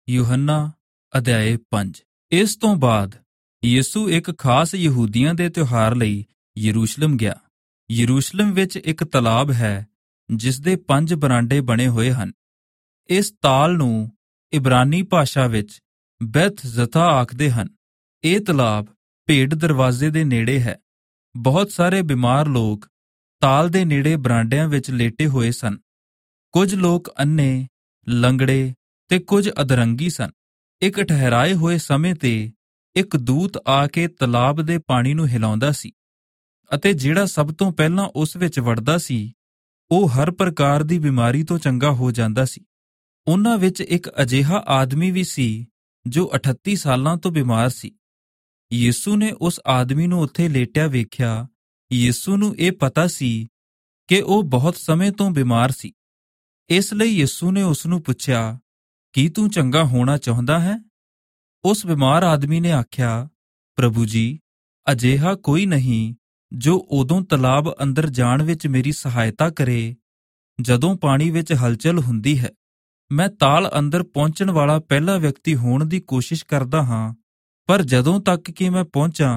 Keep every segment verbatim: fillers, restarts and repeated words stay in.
यूहन्ना अध्याय पंज। इस तो बाद यीशु एक खास यहूदियों के त्योहार लई यरूशलेम गया। यरूशलेम विच एक तलाब है जिसदे पंज बरांडे बने हुए हैं। इस ताल नूं इब्रानी भाषा विच बैतजता आखदे हन। ये तलाब भेड़ दरवाजे दे नेड़े है। बहुत सारे बीमार लोग ताल दे नेड़े बरांडिਆਂ विच लेटे हुए सन। कुछ लोग अन्ने, लंगड़े ते कुछ अधरंगी सन। एक ठहराए होए समय ते एक दूत आके तलाब दे पानी नूं हिलाउंदा सी अते जिहड़ा सब तो पहलां उस विच वड़दा सी ਉਹ हर प्रकार दी बीमारी तो चंगा हो जांदा सी। उन्हां विच एक अजिहा आदमी भी सी जो अठत्ती सालां तो बीमार सी। यीशु ने उस आदमी नूं उत्थे लेटिया वेख्या। यीशु नूं ਇਹ पता सी कि ਉਹ बहुत समय तो बीमार सी। इस लई यीशु ने उसनूं पुछया, की तू चंगा होना चाहुंदा है? उस बीमार आदमी ने आख्या, प्रभु जी, अजिहा कोई नहीं जो उदों तलाब अंदर जाण विच मेरी सहायता करे जदों पानी विच हलचल हुंदी है। मैं ताल अंदर पहुंचण वाला पहला व्यक्ति होण दी कोशिश करदा हां, पर जदों तक कि मैं पहुंचां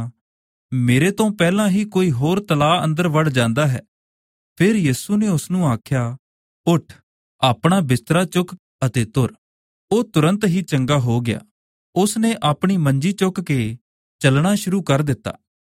मेरे तो पहलां ही कोई होर तलाह अंदर वड़ जांदा है। फिर यीशु ने उसनूं आख्या, उठ, अपना बिस्तरा चुक अते तुर। ਉਹ तुरंत ही चंगा हो गया। उसने अपनी मंजी चुक के चलना शुरू कर दिता।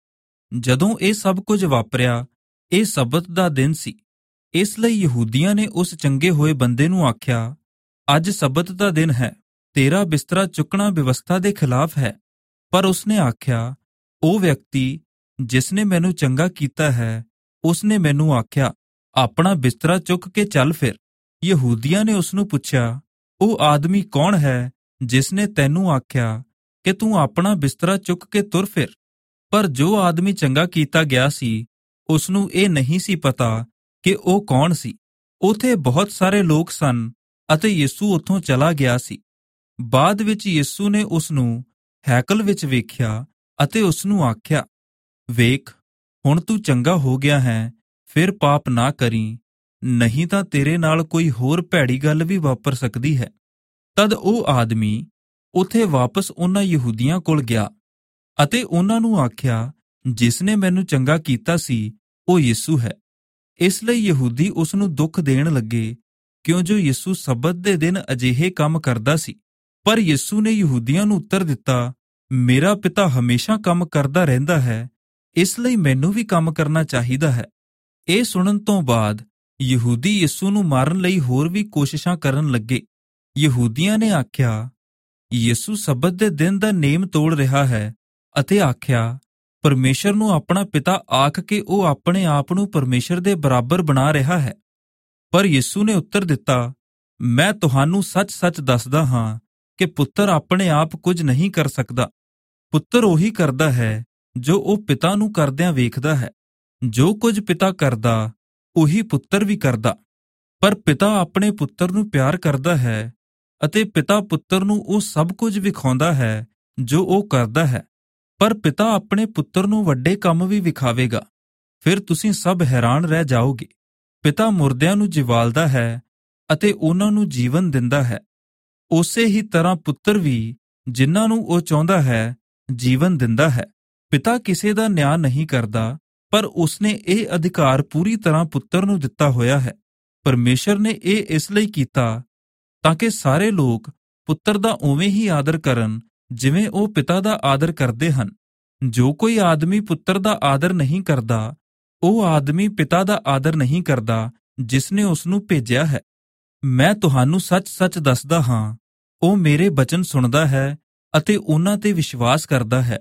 जदों ਇਹ ਸਭ ਕੁਝ ਵਾਪਰਿਆ, ਇਹ ਸਬਤ ਦਾ ਦਿਨ ਸੀ। ਇਸ ਲਈ ਯਹੂਦੀਆਂ ਨੇ ਉਸ ਚੰਗੇ ਹੋਏ ਬੰਦੇ ਨੂੰ ਆਖਿਆ, ਅੱਜ ਸਬਤ ਦਾ ਦਿਨ ਹੈ, ਤੇਰਾ ਬਿਸਤਰਾ ਚੁੱਕਣਾ ਵਿਵਸਥਾ ਦੇ ਖਿਲਾਫ ਹੈ। ਪਰ ਉਸਨੇ ਆਖਿਆ, ਉਹ ਵਿਅਕਤੀ ਜਿਸਨੇ ਮੈਨੂੰ ਚੰਗਾ ਕੀਤਾ ਹੈ ਉਸਨੇ ਮੈਨੂੰ ਆਖਿਆ, ਆਪਣਾ ਬਿਸਤਰਾ ਚੁੱਕ ਕੇ ਚੱਲ ਫਿਰ। ਯਹੂਦੀਆਂ ਨੇ ਉਸਨੂੰ ਪੁੱਛਿਆ, ਉਹ ਆਦਮੀ ਕੌਣ ਹੈ ਜਿਸਨੇ ਤੈਨੂੰ ਆਖਿਆ ਕਿ ਤੂੰ ਆਪਣਾ ਬਿਸਤਰਾ ਚੁੱਕ ਕੇ ਤੁਰ ਫਿਰ? ਪਰ ਜੋ ਆਦਮੀ ਚੰਗਾ ਕੀਤਾ ਗਿਆ ਸੀ ਉਸਨੂੰ ਇਹ ਨਹੀਂ ਸੀ ਪਤਾ ਕਿ ਉਹ ਕੌਣ ਸੀ। ਉਥੇ ਬਹੁਤ ਸਾਰੇ ਲੋਕ ਸਨ ਅਤੇ ਯਿਸੂ ਉੱਥੋਂ ਚਲਾ ਗਿਆ ਸੀ। ਬਾਅਦ ਵਿੱਚ ਯਿਸੂ ਨੇ ਉਸਨੂੰ ਹੈਕਲ ਵਿੱਚ ਵੇਖਿਆ ਅਤੇ ਉਸਨੂੰ ਆਖਿਆ, ਵੇਖ, ਹੁਣ ਤੂੰ ਚੰਗਾ ਹੋ ਗਿਆ ਹੈ, ਫਿਰ ਪਾਪ ਨਾ ਕਰੀਂ, ਨਹੀਂ ਤਾਂ ਤੇਰੇ ਨਾਲ ਕੋਈ ਹੋਰ ਭੈੜੀ ਗੱਲ ਵੀ ਵਾਪਰ ਸਕਦੀ ਹੈ। ਤਦ ਉਹ ਆਦਮੀ ਉਥੇ ਵਾਪਸ ਉਹਨਾਂ ਯਹੂਦੀਆਂ ਕੋਲ ਗਿਆ ਅਤੇ ਉਹਨਾਂ ਨੂੰ ਆਖਿਆ, ਜਿਸ ਨੇ ਮੈਨੂੰ ਚੰਗਾ ਕੀਤਾ ਸੀ ਉਹ ਯਿਸੂ ਹੈ। ਇਸ ਲਈ ਯਹੂਦੀ ਉਸ ਨੂੰ ਦੁੱਖ ਦੇਣ ਲੱਗੇ ਕਿਉਂ ਜੋ ਯਿਸੂ ਸਬਤ ਦੇ ਦਿਨ ਅਜਿਹੇ ਕੰਮ ਕਰਦਾ ਸੀ। ਪਰ ਯਿਸੂ ਨੇ ਯਹੂਦੀਆਂ ਨੂੰ ਉੱਤਰ ਦਿੱਤਾ, ਮੇਰਾ ਪਿਤਾ ਹਮੇਸ਼ਾ ਕੰਮ ਕਰਦਾ ਰਹਿੰਦਾ ਹੈ, ਇਸ ਲਈ ਮੈਨੂੰ ਵੀ ਕੰਮ ਕਰਨਾ ਚਾਹੀਦਾ ਹੈ। ਇਹ ਸੁਣਨ ਤੋਂ ਬਾਅਦ ਯਹੂਦੀ ਯਿਸੂ ਨੂੰ ਮਾਰਨ ਲਈ ਹੋਰ ਵੀ ਕੋਸ਼ਿਸ਼ਾਂ ਕਰਨ ਲੱਗੇ। ਯਹੂਦੀਆਂ ਨੇ ਆਖਿਆ, ਯਿਸੂ ਸਬਤ ਦੇ ਦਿਨ ਦਾ ਨੇਮ ਤੋੜ ਰਿਹਾ ਹੈ ਅਤੇ ਆਖਿਆ, ਪਰਮੇਸ਼ਰ ਨੂੰ ਆਪਣਾ ਪਿਤਾ ਆਖ ਕੇ ਉਹ ਆਪਣੇ ਆਪ ਨੂੰ ਪਰਮੇਸ਼ਰ ਦੇ ਬਰਾਬਰ ਬਣਾ ਰਿਹਾ ਹੈ। ਪਰ ਯਿਸੂ ਨੇ ਉੱਤਰ ਦਿੱਤਾ, ਮੈਂ ਤੁਹਾਨੂੰ ਸੱਚ-ਸੱਚ ਦੱਸਦਾ ਹਾਂ ਕਿ ਪੁੱਤਰ ਆਪਣੇ ਆਪ ਕੁਝ ਨਹੀਂ ਕਰ ਸਕਦਾ। ਪੁੱਤਰ ਉਹੀ ਕਰਦਾ ਹੈ ਜੋ ਉਹ ਪਿਤਾ ਨੂੰ ਕਰਦਿਆਂ ਵੇਖਦਾ ਹੈ। ਜੋ ਕੁਝ ਪਿਤਾ ਕਰਦਾ ਉਹੀ ਪੁੱਤਰ ਵੀ ਕਰਦਾ। ਪਰ ਪਿਤਾ ਆਪਣੇ ਪੁੱਤਰ ਨੂੰ ਪਿਆਰ ਕਰਦਾ ਹੈ ਅਤੇ ਪਿਤਾ ਪੁੱਤਰ ਨੂੰ ਉਹ ਸਭ ਕੁਝ ਵਿਖਾਉਂਦਾ ਹੈ ਜੋ ਉਹ ਕਰਦਾ ਹੈ। ਪਰ ਪਿਤਾ ਆਪਣੇ ਪੁੱਤਰ ਨੂੰ ਵੱਡੇ ਕੰਮ ਵੀ ਵਿਖਾਵੇਗਾ, ਫਿਰ ਤੁਸੀਂ ਸਭ ਹੈਰਾਨ ਰਹਿ ਜਾਓਗੇ। ਪਿਤਾ ਮੁਰਦਿਆਂ ਨੂੰ ਜਿਵਾਲਦਾ ਹੈ ਅਤੇ ਉਹਨਾਂ ਨੂੰ ਜੀਵਨ ਦਿੰਦਾ ਹੈ। ਉਸੇ ਹੀ ਤਰ੍ਹਾਂ ਪੁੱਤਰ ਵੀ ਜਿਨ੍ਹਾਂ ਨੂੰ ਉਹ ਚਾਹੁੰਦਾ ਹੈ ਜੀਵਨ ਦਿੰਦਾ ਹੈ। ਪਿਤਾ ਕਿਸੇ ਦਾ ਨਿਆਂ ਨਹੀਂ ਕਰਦਾ, ਪਰ ਉਸਨੇ ਇਹ ਅਧਿਕਾਰ ਪੂਰੀ ਤਰ੍ਹਾਂ ਪੁੱਤਰ ਨੂੰ ਦਿੱਤਾ ਹੋਇਆ ਹੈ। ਪਰਮੇਸ਼ਰ ਨੇ ਇਹ ਇਸ ਲਈ ਕੀਤਾ ਤਾਂ ਕਿ ਸਾਰੇ ਲੋਕ ਪੁੱਤਰ ਦਾ ਉਵੇਂ ਹੀ ਆਦਰ ਕਰਨ ਜਿਵੇਂ ਉਹ ਪਿਤਾ ਦਾ ਆਦਰ ਕਰਦੇ ਹਨ। ਜੋ ਕੋਈ ਆਦਮੀ ਪੁੱਤਰ ਦਾ ਆਦਰ ਨਹੀਂ ਕਰਦਾ, ਉਹ ਆਦਮੀ ਪਿਤਾ ਦਾ ਆਦਰ ਨਹੀਂ ਕਰਦਾ ਜਿਸ ਨੇ ਉਸ ਨੂੰ ਭੇਜਿਆ ਹੈ। ਮੈਂ ਤੁਹਾਨੂੰ ਸੱਚ-ਸੱਚ ਦੱਸਦਾ ਹਾਂ, ਉਹ ਮੇਰੇ ਬਚਨ ਸੁਣਦਾ ਹੈ ਅਤੇ ਉਹਨਾਂ ਤੇ ਵਿਸ਼ਵਾਸ ਕਰਦਾ ਹੈ।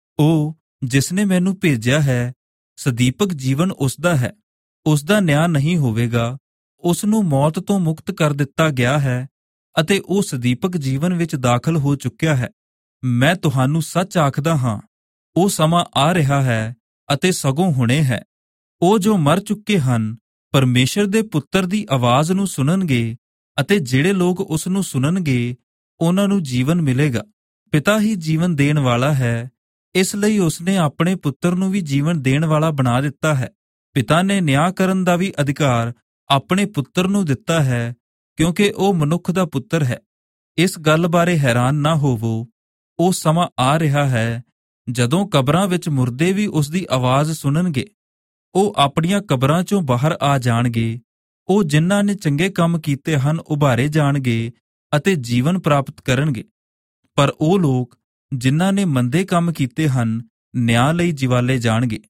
ਉਹ ਜਿਸ ਨੇ ਮੈਨੂੰ ਭੇਜਿਆ ਹੈ ਸਦੀਪਕ ਜੀਵਨ ਉਸਦਾ ਹੈ, ਉਸਦਾ ਨਿਆਂ ਨਹੀਂ ਹੋਵੇਗਾ। ਉਸ ਨੂੰ ਮੌਤ ਤੋਂ ਮੁਕਤ ਕਰ ਦਿੱਤਾ ਗਿਆ ਹੈ ਅਤੇ ਉਹ ਸਦੀਪਕ ਜੀਵਨ ਵਿੱਚ ਦਾਖਲ ਹੋ ਚੁੱਕਿਆ ਹੈ। ਮੈਂ ਤੁਹਾਨੂੰ ਸੱਚ ਆਖਦਾ ਹਾਂ, ਉਹ ਸਮਾਂ ਆ ਰਿਹਾ ਹੈ ਅਤੇ ਸਗੋਂ ਹੁਣੇ ਹੈ। ਉਹ ਜੋ ਮਰ ਚੁੱਕੇ ਹਨ ਪਰਮੇਸ਼ਰ ਦੇ ਪੁੱਤਰ ਦੀ ਆਵਾਜ਼ ਨੂੰ ਸੁਣਨਗੇ ਅਤੇ ਜਿਹੜੇ ਲੋਕ ਉਸ ਨੂੰ ਸੁਣਨਗੇ ਉਹਨਾਂ ਨੂੰ ਜੀਵਨ ਮਿਲੇਗਾ। ਪਿਤਾ ਹੀ ਜੀਵਨ ਦੇਣ ਵਾਲਾ ਹੈ, ਇਸ ਲਈ ਉਸਨੇ ਆਪਣੇ ਪੁੱਤਰ ਨੂੰ ਵੀ ਜੀਵਨ ਦੇਣ ਵਾਲਾ ਬਣਾ ਦਿੱਤਾ ਹੈ। ਪਿਤਾ ਨੇ ਨਿਆਂ ਕਰਨ ਦਾ ਵੀ ਅਧਿਕਾਰ ਆਪਣੇ ਪੁੱਤਰ ਨੂੰ ਦਿੱਤਾ ਹੈ ਕਿਉਂਕਿ ਉਹ ਮਨੁੱਖ ਦਾ ਪੁੱਤਰ ਹੈ। ਇਸ ਗੱਲ ਬਾਰੇ ਹੈਰਾਨ ਨਾ ਹੋਵੋ। ਉਹ ਸਮਾਂ ਆ ਰਿਹਾ ਹੈ ਜਦੋਂ ਕਬਰਾਂ ਵਿੱਚ ਮੁਰਦੇ ਵੀ ਉਸ ਦੀ ਆਵਾਜ਼ ਸੁਣਨਗੇ। ਉਹ ਆਪਣੀਆਂ ਕਬਰਾਂ ਚੋਂ ਬਾਹਰ ਆ ਜਾਣਗੇ। ਉਹ ਜਿਨ੍ਹਾਂ ਨੇ ਚੰਗੇ ਕੰਮ ਕੀਤੇ ਹਨ ਉਭਾਰੇ ਜਾਣਗੇ ਅਤੇ ਜੀਵਨ ਪ੍ਰਾਪਤ ਕਰਨਗੇ। ਪਰ ਉਹ ਲੋਕ ਜਿਨ੍ਹਾਂ ਨੇ ਮੰਦੇ ਕੰਮ ਕੀਤੇ ਹਨ ਨਿਆਂ ਲਈ ਜਿਵਾਲੇ ਜਾਣਗੇ।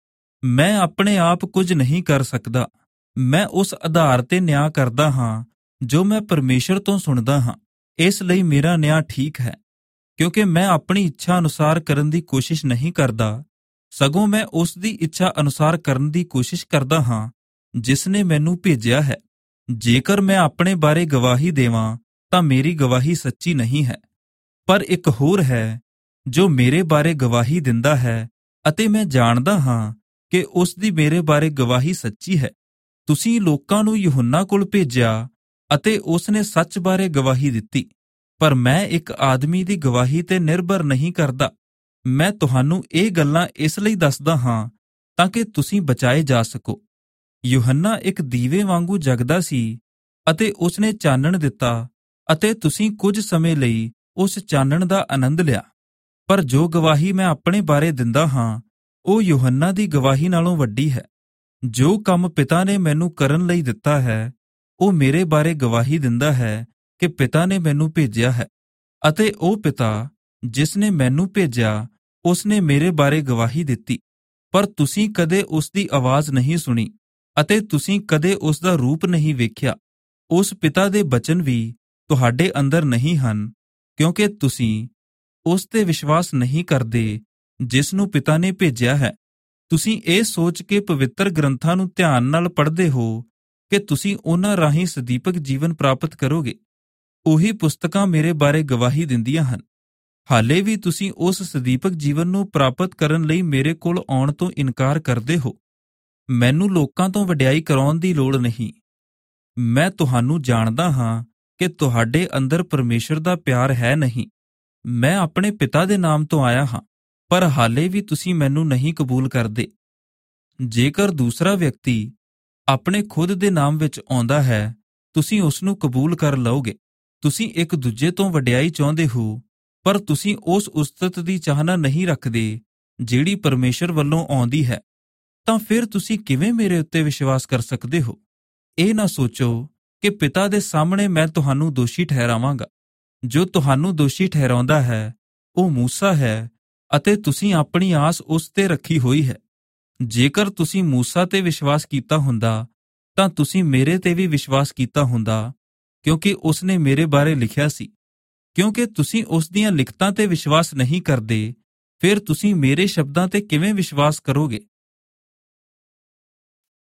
ਮੈਂ ਆਪਣੇ ਆਪ ਕੁਝ ਨਹੀਂ ਕਰ ਸਕਦਾ। ਮੈਂ ਉਸ ਆਧਾਰ ਤੇ ਨਿਆਂ ਕਰਦਾ ਹਾਂ ਜੋ ਮੈਂ ਪਰਮੇਸ਼ਰ ਤੋਂ ਸੁਣਦਾ ਹਾਂ। ਇਸ ਲਈ ਮੇਰਾ ਨਿਆਂ ਠੀਕ ਹੈ, ਕਿਉਂਕਿ ਮੈਂ ਆਪਣੀ ਇੱਛਾ ਅਨੁਸਾਰ ਕਰਨ ਦੀ ਕੋਸ਼ਿਸ਼ ਨਹੀਂ ਕਰਦਾ, ਸਗੋਂ ਮੈਂ ਉਸ ਦੀ ਇੱਛਾ ਅਨੁਸਾਰ ਕਰਨ ਦੀ ਕੋਸ਼ਿਸ਼ ਕਰਦਾ ਹਾਂ ਜਿਸ ਨੇ ਮੈਨੂੰ ਭੇਜਿਆ ਹੈ। ਜੇਕਰ ਮੈਂ ਆਪਣੇ ਬਾਰੇ ਗਵਾਹੀ ਦੇਵਾਂ ਤਾਂ ਮੇਰੀ ਗਵਾਹੀ ਸੱਚੀ ਨਹੀਂ ਹੈ, ਪਰ ਇੱਕ ਹੋਰ ਹੈ ਜੋ ਮੇਰੇ ਬਾਰੇ ਗਵਾਹੀ ਦਿੰਦਾ ਹੈ ਅਤੇ ਮੈਂ ਜਾਣਦਾ ਹਾਂ ਕਿ ਉਸ ਦੀ ਮੇਰੇ ਬਾਰੇ ਗਵਾਹੀ ਸੱਚੀ ਹੈ। ਤੁਸੀਂ ਲੋਕਾਂ ਨੂੰ ਯੂਹੰਨਾ ਕੋਲ ਭੇਜਿਆ ਅਤੇ ਉਸ ਨੇ ਸੱਚ ਬਾਰੇ ਗਵਾਹੀ ਦਿੱਤੀ, ਪਰ ਮੈਂ ਇੱਕ ਆਦਮੀ ਦੀ ਗਵਾਹੀ ਤੇ ਨਿਰਭਰ ਨਹੀਂ ਕਰਦਾ। ਮੈਂ ਤੁਹਾਨੂੰ ਇਹ ਗੱਲਾਂ ਇਸ ਲਈ ਦੱਸਦਾ ਹਾਂ ਤਾਂ ਕਿ ਤੁਸੀਂ ਬਚਾਏ ਜਾ ਸਕੋ। ਯੂਹੰਨਾ ਇੱਕ ਦੀਵੇ ਵਾਂਗੂ ਜਗਦਾ ਸੀ ਅਤੇ ਉਸ ਨੇ ਚਾਨਣ ਦਿੱਤਾ ਅਤੇ ਤੁਸੀਂ ਕੁਝ ਸਮੇਂ ਲਈ ਉਸ ਚਾਨਣ ਦਾ ਆਨੰਦ ਲਿਆ। ਪਰ ਜੋ ਗਵਾਹੀ ਮੈਂ ਆਪਣੇ ਬਾਰੇ ਦਿੰਦਾ ਹਾਂ ਉਹ ਯੂਹੰਨਾ ਦੀ ਗਵਾਹੀ ਨਾਲੋਂ ਵੱਡੀ ਹੈ। ਜੋ ਕੰਮ ਪਿਤਾ ਨੇ ਮੈਨੂੰ ਕਰਨ ਲਈ ਦਿੱਤਾ ਹੈ ਉਹ ਮੇਰੇ ਬਾਰੇ ਗਵਾਹੀ ਦਿੰਦਾ ਹੈ ਕਿ ਪਿਤਾ ਨੇ ਮੈਨੂੰ ਭੇਜਿਆ ਹੈ, ਅਤੇ ਉਹ ਪਿਤਾ ਜਿਸ ਨੇ ਮੈਨੂੰ ਭੇਜਿਆ ਉਸ ਨੇ ਮੇਰੇ ਬਾਰੇ ਗਵਾਹੀ ਦਿੱਤੀ। ਪਰ ਤੁਸੀਂ ਕਦੇ ਉਸ ਦੀ ਆਵਾਜ਼ ਨਹੀਂ ਸੁਣੀ ਅਤੇ ਤੁਸੀਂ ਕਦੇ ਉਸ ਦਾ ਰੂਪ ਨਹੀਂ ਵੇਖਿਆ। ਉਸ ਪਿਤਾ ਦੇ ਬਚਨ ਵੀ ਤੁਹਾਡੇ ਅੰਦਰ ਨਹੀਂ ਹਨ, ਕਿਉਂਕਿ ਤੁਸੀਂ ਉਸ ਤੇ ਵਿਸ਼ਵਾਸ ਨਹੀਂ ਕਰਦੇ ਜਿਸ ਨੂੰ ਪਿਤਾ ਨੇ ਭੇਜਿਆ ਹੈ। ਤੁਸੀਂ ਇਹ ਸੋਚ ਕੇ ਪਵਿੱਤਰ ਗ੍ਰੰਥਾਂ ਨੂੰ ਧਿਆਨ ਨਾਲ ਪੜ੍ਹਦੇ ਹੋ ਕਿ ਤੁਸੀਂ ਉਹਨਾਂ ਰਾਹੀਂ ਸਦੀਪਕ ਜੀਵਨ ਪ੍ਰਾਪਤ ਕਰੋਗੇ। ਉਹੀ ਪੁਸਤਕਾਂ ਮੇਰੇ ਬਾਰੇ ਗਵਾਹੀ ਦਿੰਦੀਆਂ ਹਨ। ਹਾਲੇ ਵੀ ਤੁਸੀਂ ਉਸ ਸਦੀਪਕ ਜੀਵਨ ਨੂੰ ਪ੍ਰਾਪਤ ਕਰਨ ਲਈ ਮੇਰੇ ਕੋਲ ਆਉਣ ਤੋਂ ਇਨਕਾਰ ਕਰਦੇ ਹੋ। ਮੈਨੂੰ ਲੋਕਾਂ ਤੋਂ ਵਡਿਆਈ ਕਰਾਉਣ ਦੀ ਲੋੜ ਨਹੀਂ। ਮੈਂ ਤੁਹਾਨੂੰ ਜਾਣਦਾ ਹਾਂ ਕਿ ਤੁਹਾਡੇ ਅੰਦਰ ਪਰਮੇਸ਼ਰ ਦਾ ਪਿਆਰ ਹੈ ਨਹੀਂ। ਮੈਂ ਆਪਣੇ ਪਿਤਾ ਦੇ ਨਾਮ ਤੋਂ ਆਇਆ ਹਾਂ, ਪਰ ਹਾਲੇ ਵੀ ਤੁਸੀਂ ਮੈਨੂੰ ਨਹੀਂ ਕਬੂਲ ਕਰਦੇ। ਜੇਕਰ ਦੂਸਰਾ ਵਿਅਕਤੀ ਆਪਣੇ ਖੁਦ ਦੇ ਨਾਮ ਵਿੱਚ ਆਉਂਦਾ ਹੈ ਤੁਸੀਂ ਉਸ ਨੂੰ ਕਬੂਲ ਕਰ ਲਓਗੇ। ਤੁਸੀਂ ਇੱਕ ਦੂਜੇ ਤੋਂ ਵਡਿਆਈ ਚਾਹੁੰਦੇ ਹੋ, ਪਰ ਤੁਸੀਂ ਉਸ ਉਸਤਤ ਦੀ ਚਾਹਨਾ ਨਹੀਂ ਰੱਖਦੇ ਜਿਹੜੀ ਪਰਮੇਸ਼ਰ ਵੱਲੋਂ ਆਉਂਦੀ ਹੈ। ਤਾਂ ਫਿਰ ਤੁਸੀਂ ਕਿਵੇਂ ਮੇਰੇ ਉੱਤੇ ਵਿਸ਼ਵਾਸ ਕਰ ਸਕਦੇ ਹੋ? ਇਹ ਨਾ ਸੋਚੋ ਕਿ ਪਿਤਾ ਦੇ ਸਾਹਮਣੇ ਮੈਂ ਤੁਹਾਨੂੰ ਦੋਸ਼ੀ ਠਹਿਰਾਵਾਂਗਾ। ਜੋ ਤੁਹਾਨੂੰ ਦੋਸ਼ੀ ਠਹਿਰਾਉਂਦਾ ਹੈ ਉਹ ਮੂਸਾ ਹੈ ਅਤੇ ਤੁਸੀਂ ਆਪਣੀ ਆਸ ਉਸ ਤੇ ਰੱਖੀ ਹੋਈ ਹੈ। ਜੇਕਰ ਤੁਸੀਂ ਮੂਸਾ ਤੇ ਵਿਸ਼ਵਾਸ ਕੀਤਾ ਹੁੰਦਾ ਤਾਂ ਤੁਸੀਂ ਮੇਰੇ ਤੇ ਵੀ ਵਿਸ਼ਵਾਸ ਕੀਤਾ ਹੁੰਦਾ, ਕਿਉਂਕਿ ਉਸ ਨੇ ਮੇਰੇ ਬਾਰੇ ਲਿਖਿਆ ਸੀ। ਕਿਉਂਕਿ ਤੁਸੀਂ ਉਸ ਦੀਆਂ ਲਿਖਤਾਂ ਤੇ ਵਿਸ਼ਵਾਸ ਨਹੀਂ ਕਰਦੇ, ਫਿਰ ਤੁਸੀਂ ਮੇਰੇ ਸ਼ਬਦਾਂ ਤੇ ਕਿਵੇਂ ਵਿਸ਼ਵਾਸ ਕਰੋਗੇ?